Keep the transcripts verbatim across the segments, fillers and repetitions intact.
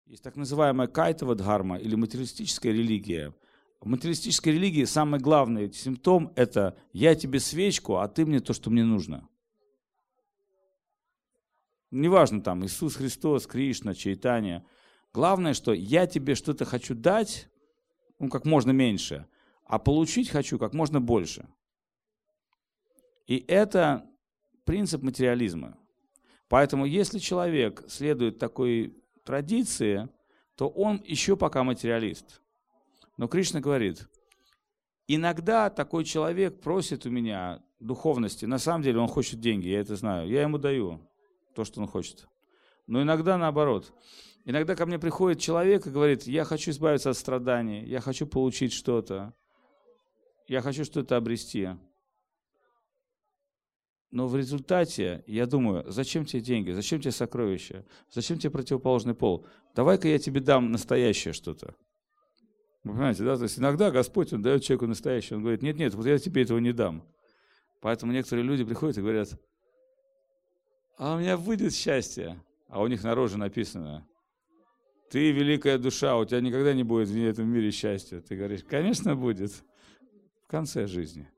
Есть так называемая кайтова дхарма или материалистическая религия. В материалистической религии самый главный симптом – это «я тебе свечку, а ты мне то, что мне нужно». Неважно там Иисус Христос, Кришна, Чайтанья. Главное, что я тебе что-то хочу дать, ну, как можно меньше, а получить хочу как можно больше. И это принцип материализма. Поэтому если человек следует такой традиции, то он еще пока материалист. Но Кришна говорит, иногда такой человек просит у меня духовности, на самом деле он хочет деньги, я это знаю, я ему даю то, что он хочет. Но иногда наоборот. Иногда ко мне приходит человек и говорит, я хочу избавиться от страданий, я хочу получить что-то, я хочу что-то обрести. Но в результате я думаю, зачем тебе деньги, зачем тебе сокровища, зачем тебе противоположный пол? Давай-ка я тебе дам настоящее что-то. Вы понимаете, да? То есть иногда Господь, Он дает человеку настоящее. Он говорит, нет-нет, вот я тебе этого не дам. Поэтому некоторые люди приходят и говорят, а у меня выйдет счастье. А у них на роже написано, ты великая душа, у тебя никогда не будет в этом мире счастья. Ты говоришь, конечно будет, в конце жизни.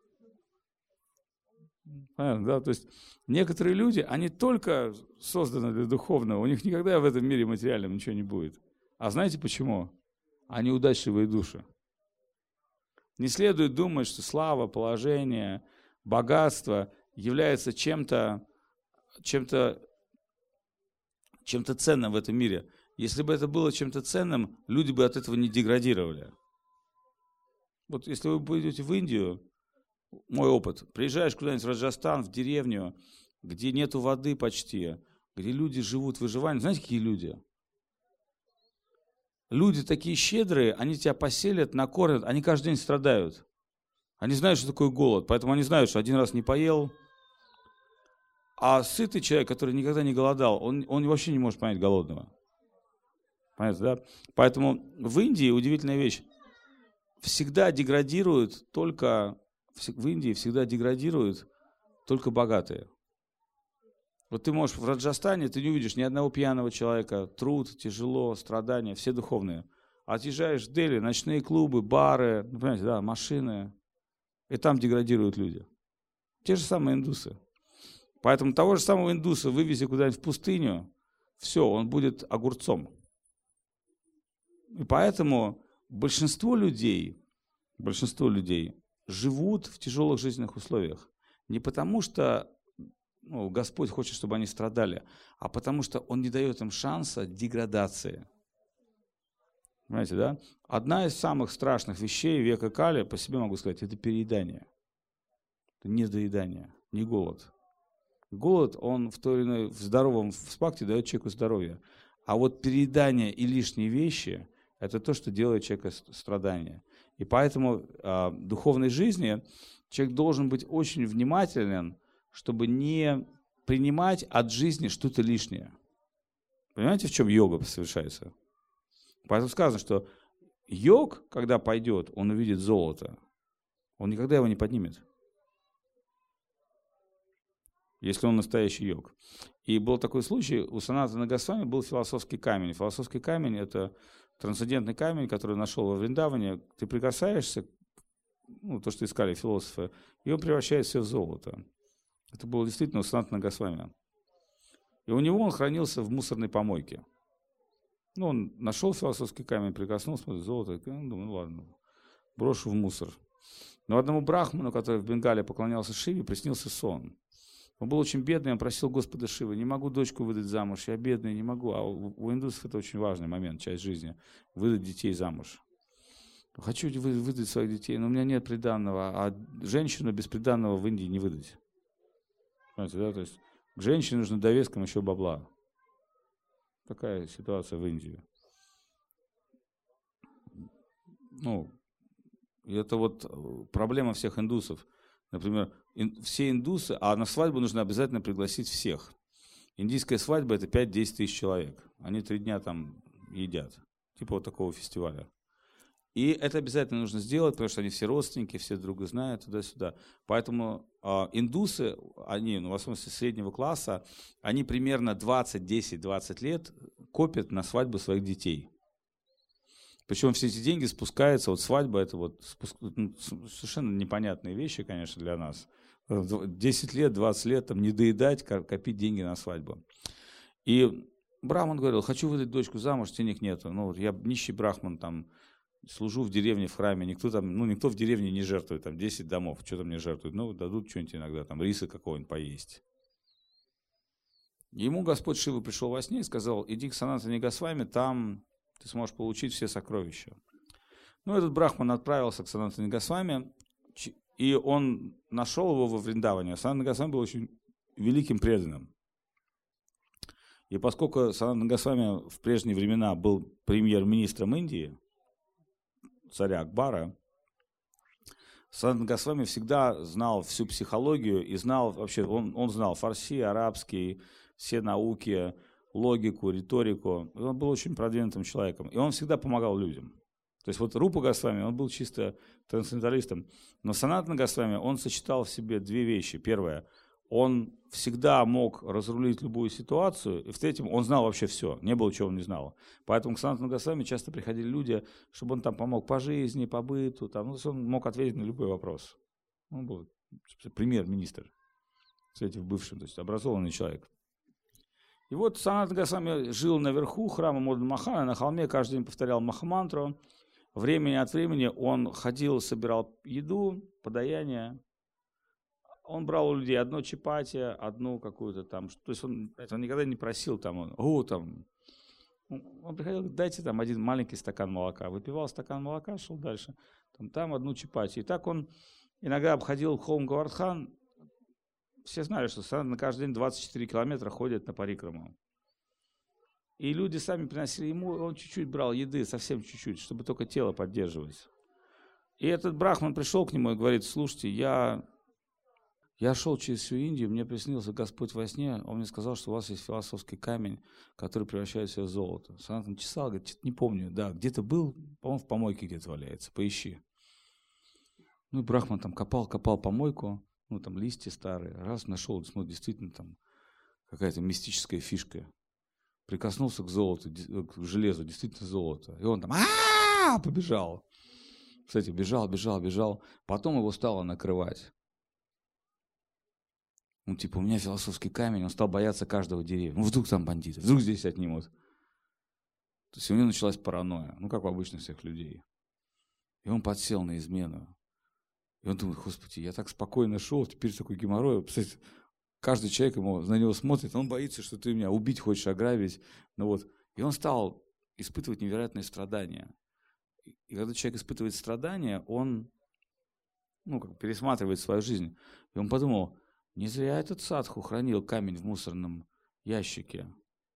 Понятно, да? То есть некоторые люди, они только созданы для духовного, у них никогда в этом мире материальном ничего не будет. А знаете почему? Они удачливые души. Не следует думать, что слава, положение, богатство является чем-то, чем-то, чем-то ценным в этом мире. Если бы это было чем-то ценным, люди бы от этого не деградировали. Вот если вы пойдете в Индию, мой опыт, приезжаешь куда-нибудь в Раджастан, в деревню, где нету воды почти, где люди живут выживанием. Знаете, какие люди? Люди такие щедрые, они тебя поселят, накормят, они каждый день страдают. Они знают, что такое голод, поэтому они знают, что один раз не поел. А сытый человек, который никогда не голодал, он, он вообще не может понять голодного. Понятно, да? Поэтому в Индии удивительная вещь. Всегда деградируют только... В Индии всегда деградируют только богатые. Вот ты можешь в Раджастане, ты не увидишь ни одного пьяного человека. Труд, тяжело, страдания, все духовные. А отъезжаешь в Дели, ночные клубы, бары, ну, понимаете, да, машины. И там деградируют люди. Те же самые индусы. Поэтому того же самого индуса вывези куда-нибудь в пустыню, все, он будет огурцом. И поэтому большинство людей, большинство людей живут в тяжелых жизненных условиях. Не потому что ну, Господь хочет, чтобы они страдали, а потому что Он не дает им шанса деградации. Понимаете, да? Одна из самых страшных вещей века Кали, по себе могу сказать, это переедание. Это недоедание, не голод. Голод, он в той или иной, в здоровом в спакте дает человеку здоровье. А вот переедание и лишние вещи – это то, что делает человека страдания. И поэтому э, в духовной жизни человек должен быть очень внимателен, чтобы не принимать от жизни что-то лишнее. Понимаете, в чем йога совершается? Поэтому сказано, что йог, когда пойдет, он увидит золото. Он никогда его не поднимет. Если он настоящий йог. И был такой случай, у Санатана Госвами был философский камень. Философский камень – это трансцендентный камень, который нашел во Вриндаване. Ты прикасаешься, ну, то, что искали философы, и он превращает все в золото. Это было действительно у Санатана Госвами. И у него он хранился в мусорной помойке. Ну, он нашел философский камень, прикоснулся, смотрит, золото, и ну, думаю, ну ладно, брошу в мусор. Но одному брахману, который в Бенгале поклонялся Шиве, приснился сон. Он был очень бедный, он просил Господа Шивы, не могу дочку выдать замуж, я бедный, не могу. А у, у индусов это очень важный момент, часть жизни, выдать детей замуж. Хочу выдать своих детей, но у меня нет приданного, а женщину без приданного в Индии не выдать. Понимаете, да? То есть к женщине нужно довеском еще бабла. Такая ситуация в Индии. Ну, это вот проблема всех индусов. Например, ин, все индусы, а на свадьбу нужно обязательно пригласить всех. Индийская свадьба – это пять-десять тысяч человек. Они три дня там едят. Типа вот такого фестиваля. И это обязательно нужно сделать, потому что они все родственники, все друг друга знают, туда-сюда. Поэтому э, индусы, они, ну, в основном среднего класса, они примерно двадцать, десять, двадцать лет копят на свадьбу своих детей. Причем все эти деньги спускаются, вот свадьба, это вот спуск, ну, совершенно непонятные вещи, конечно, для нас. десять лет, двадцать лет, там, не доедать, копить деньги на свадьбу. И брахман говорил, хочу выдать дочку замуж, денег нету. Ну, вот я нищий брахман, там, служу в деревне, в храме, никто там, ну, никто в деревне не жертвует, там, десять домов, что-то мне жертвуют. Ну, дадут что-нибудь иногда, там, риса какого-нибудь поесть. Ему Господь Шива пришел во сне и сказал, иди к Санатане Госвами, там ты сможешь получить все сокровища. Ну, этот брахман отправился к Санатане Госвами, и он нашел его во Вриндаване. Санатана Госвами был очень великим преданным. И поскольку Санатана Госвами в прежние времена был премьер-министром Индии, царя Акбара, Санатана Госвами всегда знал всю психологию и знал вообще, он, он знал фарси, арабский, все науки, логику, риторику. И он был очень продвинутым человеком. И он всегда помогал людям. То есть вот Рупа Госвами, он был чисто трансценденталистом. Но Санатана Госвами, он сочетал в себе две вещи. Первое, он всегда мог разрулить любую ситуацию. И в-третьем, он знал вообще все. Не было, чего он не знал. Поэтому к Санатану Госвами часто приходили люди, чтобы он там помог по жизни, по быту. Там, ну, он мог ответить на любой вопрос. Он был премьер-министр. Кстати, в бывшем, то есть образованный человек. И вот Санатана Госвами жил наверху храма Модана Мохана, на холме, каждый день повторял Махамантру. Времени от времени он ходил, собирал еду, подаяние. Он брал у людей одно чапати, одну какую-то там, то есть он, он никогда не просил там, он, о, там, он приходил, дайте там один маленький стакан молока, выпивал стакан молока, шел дальше, там, там одну чапати. И так он иногда обходил холм Говардхан. Все знали, что Санатана каждый день двадцать четыре километра ходит на парикраму. И люди сами приносили ему, он чуть-чуть брал еды, совсем чуть-чуть, чтобы только тело поддерживать. И этот брахман пришел к нему и говорит, слушайте, я, я шел через всю Индию, мне приснился Господь во сне, он мне сказал, что у вас есть философский камень, который превращается в золото. Санатана чесал, говорит, что-то не помню, да, где-то был, по-моему, в помойке где-то валяется, поищи. Ну и брахман там копал, копал помойку, ну там листья старые, раз нашел, смотри, действительно там какая-то мистическая фишка. Прикоснулся к золоту, к железу, действительно золото. И он там а побежал. Кстати, бежал, бежал, бежал. Потом его стало накрывать. Ну, типа, у меня философский камень, он стал бояться каждого деревья. Ну, вдруг там бандиты, вдруг здесь отнимут. То есть у него началась паранойя, ну, как у обычных всех людей. И он подсел на измену. И он думает, господи, я так спокойно шел, теперь такой геморрой. Представляете, каждый человек ему, на него смотрит, он боится, что ты меня убить хочешь, ограбить. Ну вот. И он стал испытывать невероятные страдания. И когда человек испытывает страдания, он ну, как пересматривает свою жизнь. И он подумал, не зря этот садху хранил камень в мусорном ящике.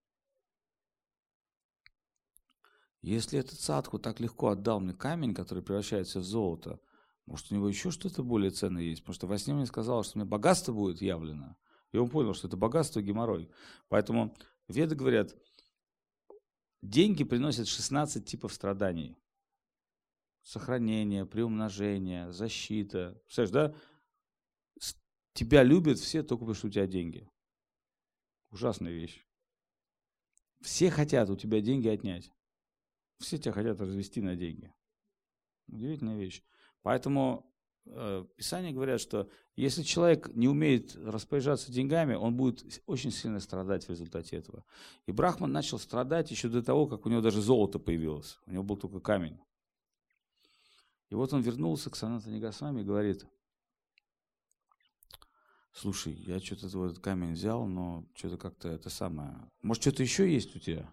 Если этот садху так легко отдал мне камень, который превращается в золото, может, у него еще что-то более ценное есть? Потому что во сне мне сказал, что мне богатство будет явлено. И он понял, что это богатство геморрой. Поэтому веды говорят, деньги приносят шестнадцать типов страданий. Сохранение, приумножение, защита. Представляешь, да? Тебя любят все только потому, что у тебя деньги. Ужасная вещь. Все хотят у тебя деньги отнять. Все тебя хотят развести на деньги. Удивительная вещь. Поэтому э, Писания говорят, что если человек не умеет распоряжаться деньгами, он будет очень сильно страдать в результате этого. И брахман начал страдать еще до того, как у него даже золото появилось. У него был только камень. И вот он вернулся к Санатане Госвами и говорит, слушай, я что-то вот этот камень взял, но что-то как-то это самое... Может, что-то еще есть у тебя?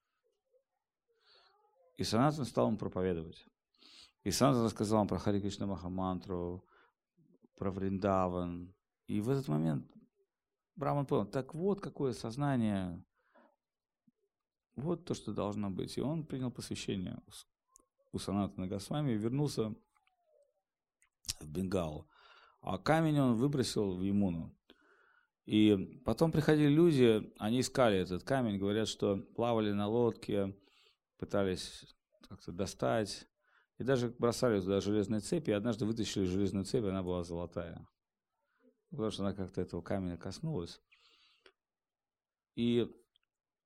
И Санатан стал ему проповедовать. И Санатан рассказал ему про Хари Кришна Махамантру, про Вриндаван. И в этот момент Брахман понял, так вот какое сознание, вот то, что должно быть. И он принял посвящение у Санатана Госвами и вернулся в Бенгал. А камень он выбросил в Ямуну. И потом приходили люди, они искали этот камень, говорят, что плавали на лодке, пытались как-то достать. И даже бросали туда железные цепи, и однажды вытащили железную цепь, и она была золотая. Потому что она как-то этого камня коснулась. И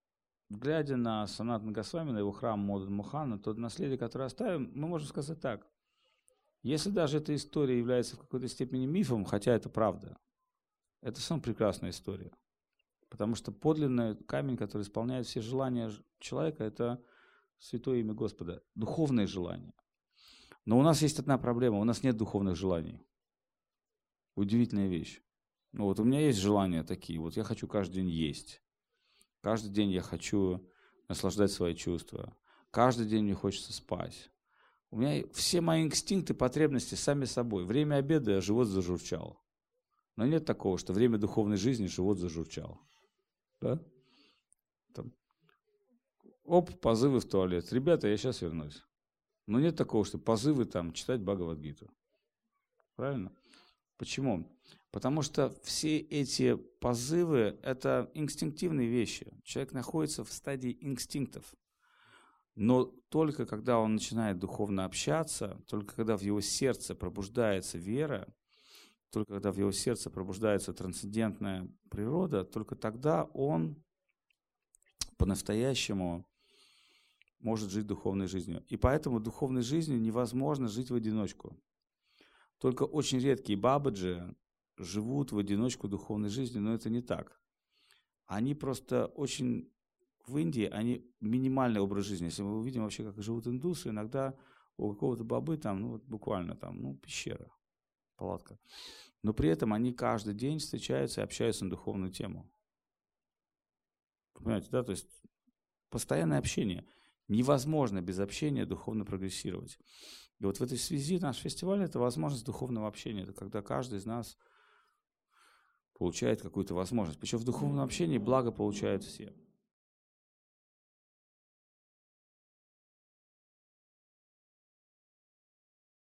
глядя на Санатана Госвами, на его храм Модан Мохана, то наследие, которое оставим, мы можем сказать так. Если даже эта история является в какой-то степени мифом, хотя это правда, это самая прекрасная история. Потому что подлинный камень, который исполняет все желания человека, это святое имя Господа, духовные желания. Но у нас есть одна проблема, у нас нет духовных желаний. Удивительная вещь. Ну вот у меня есть желания такие, вот я хочу каждый день есть. Каждый день я хочу наслаждать свои чувства. Каждый день мне хочется спать. У меня все мои инстинкты, потребности сами собой. Время обеда, живот зажурчал. Но нет такого, что время духовной жизни, живот зажурчал. Да? Там. Оп, позывы в туалет. Ребята, я сейчас вернусь. Но нет такого, что позывы там читать Бхагавад-гиту. Правильно? Почему? Потому что все эти позывы – это инстинктивные вещи. Человек находится в стадии инстинктов. Но только когда он начинает духовно общаться, только когда в его сердце пробуждается вера, только когда в его сердце пробуждается трансцендентная природа, только тогда он по-настоящему может жить духовной жизнью. И поэтому духовной жизнью невозможно жить в одиночку. Только очень редкие бабаджи живут в одиночку духовной жизнью, но это не так. Они просто очень... В Индии они минимальный образ жизни. Если мы увидим вообще, как живут индусы, иногда у какого-то бабы там, ну, буквально там, ну, пещера, палатка. Но при этом они каждый день встречаются и общаются на духовную тему. Понимаете, да? То есть постоянное общение. Невозможно без общения духовно прогрессировать. И вот в этой связи наш фестиваль – это возможность духовного общения. Это когда каждый из нас получает какую-то возможность. Причем в духовном общении благо получают все.